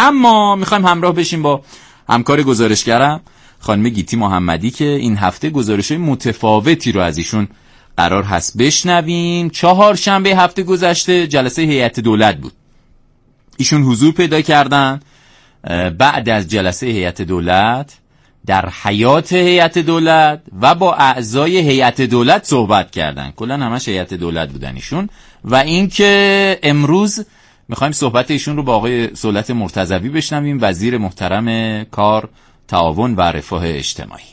اما میخوایم همراه بشیم با همکار گزارشگرم خانم گیتی محمدی که این هفته گزارش‌های متفاوتی رو از ایشون قرار هست بشنویم. چهارشنبه هفته گذشته جلسه هیئت دولت بود. ایشون حضور پیدا کردن. بعد از جلسه هیئت دولت در حیات هیئت دولت و با اعضای هیئت دولت صحبت کردن. کلا همش هیئت دولت بودن ایشون. و اینکه امروز میخوایم صحبت ایشون رو با آقای صولت مرتضوی بشنویم، وزیر محترم کار، تعاون و رفاه اجتماعی.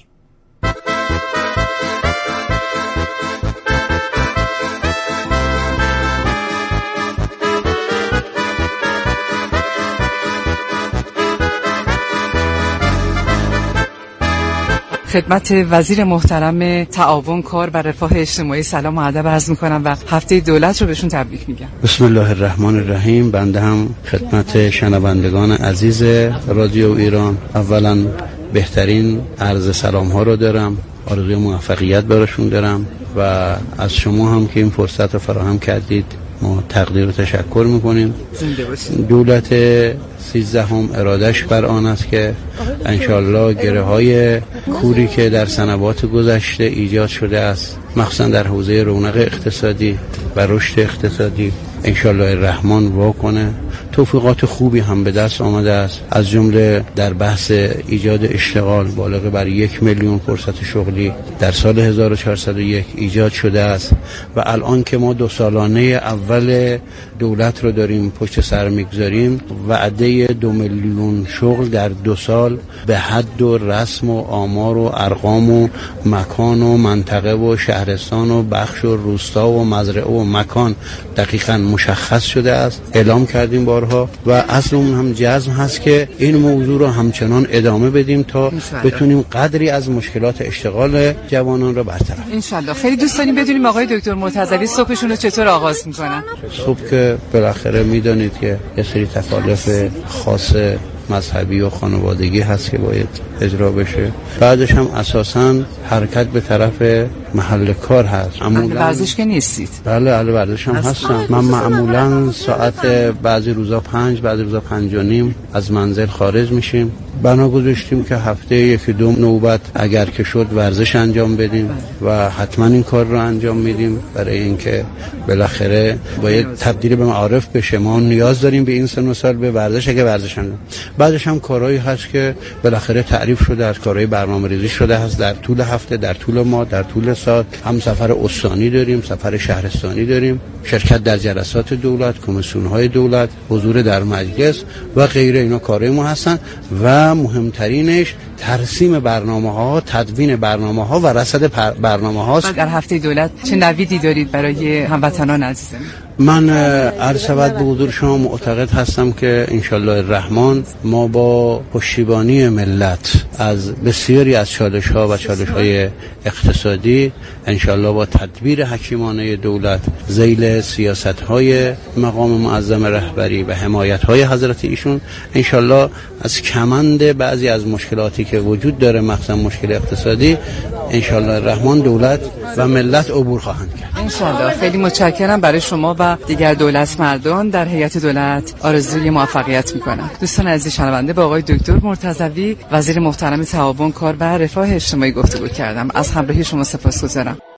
خدمت وزیر محترم تعاون، کار و رفاه اجتماعی سلام و ادب عرض می‌کنم و هفته دولت رو بهشون تبریک میگم. بسم الله الرحمن الرحیم. بنده هم خدمت شنوندگان عزیز رادیو ایران اولا بهترین عرض سلام ها رو دارم، آرزوی موفقیت براشون دارم و از شما هم که این فرصت رو فراهم کردید ما تقدیر و تشکر میکنیم. دولت 13 ارادش بر آن است که انشالله گره های کوری که در سنوات گذشته ایجاد شده است، مخصوصا در حوزه رونق اقتصادی و رشد اقتصادی، انشالله الرحمن واکنه. توفیقات خوبی هم به دست آمده است، از جمله در بحث ایجاد اشتغال بالغ بر 1 میلیون فرصت شغلی در سال 1401 ایجاد شده است و الان که ما 2 سالانه اول دولت رو داریم پشت سر میگذاریم، وعده 2 میلیون شغل در 2 سال به حد و رسم و آمار و ارقام و مکان و منطقه و شهرستان و بخش و روستا و مزرعه و مکان دقیقاً مشخص شده است، اعلام کردیم بارها و اصلمون هم جزم هست که این موضوع رو همچنان ادامه بدیم تا بتونیم قدری از مشکلات اشتغال جوانان رو برطرف کنیم. انشالله. خیلی دوست داریم بدونیم آقای دکتر مرتضوی صبحشون رو چطور آغاز میکنن. صبح که بالاخره میدونید که یه سری تکالیف خاص مذهبی و خانوادگی هست که باید اجرا بشه. بعدش هم اساساً حرکت به طرف محل کار هست. معمولاً ورزش که نیستید؟ بله ورزش هم هستم. من معمولاً ساعت بعضی روزا 5 بعضی روزا 5:30 از منزل خارج میشیم. بنا گذاشتیم که هفته 1-2 نوبت اگر که شد ورزش انجام بدیم و حتما این کار رو انجام میدیم برای اینکه بالاخره باید تبدیل به معارف بشه. ما نیاز داریم به این سن و سال به ورزش. اگه ورزش انجام بعدش هم کارهایی هست که بالاخره تعریف شده از کارهای برنامه‌ریزی شده هست در طول هفته، در طول ماه، در طول سال. هم سفر استانی داریم، سفر شهرستانی داریم، شرکت در جلسات دولت، کمیسیون‌های دولت، حضور در مجلس و غیره. اینا کارهای ما هستن و مهمترینش ترسیم برنامه‌ها، تدوین برنامه‌ها و رصد برنامه‌هاست. در هفته دولت چه نویدی دارید برای هموطنان عزیزم؟ من عرض شود به حضور شما معتقد هستم که انشالله الرحمن ما با پشتیبانی ملت از بسیاری از چالش‌ها و چالش‌های اقتصادی، انشالله با تدبیر حکیمانه دولت ذیل سیاست‌های مقام معظم رهبری و حمایت‌های حضرت ایشون، انشالله از کمند بعضی از مشکلاتی که وجود داره، مخصوصا مشکل اقتصادی، انشالله الرحمن دولت و ملت عبور خواهند کرد. انشالله. خیلی متشکرم. برای شما و دیگر دولت مردان در هیئت دولت آرزوی موفقیت میکنم. دوستان عزیز شنونده، با آقای دکتر مرتضوی وزیر محترم تعاون، کار و رفاه اجتماعی گفتگو کردم. از همراهی شما سپاسگزارم.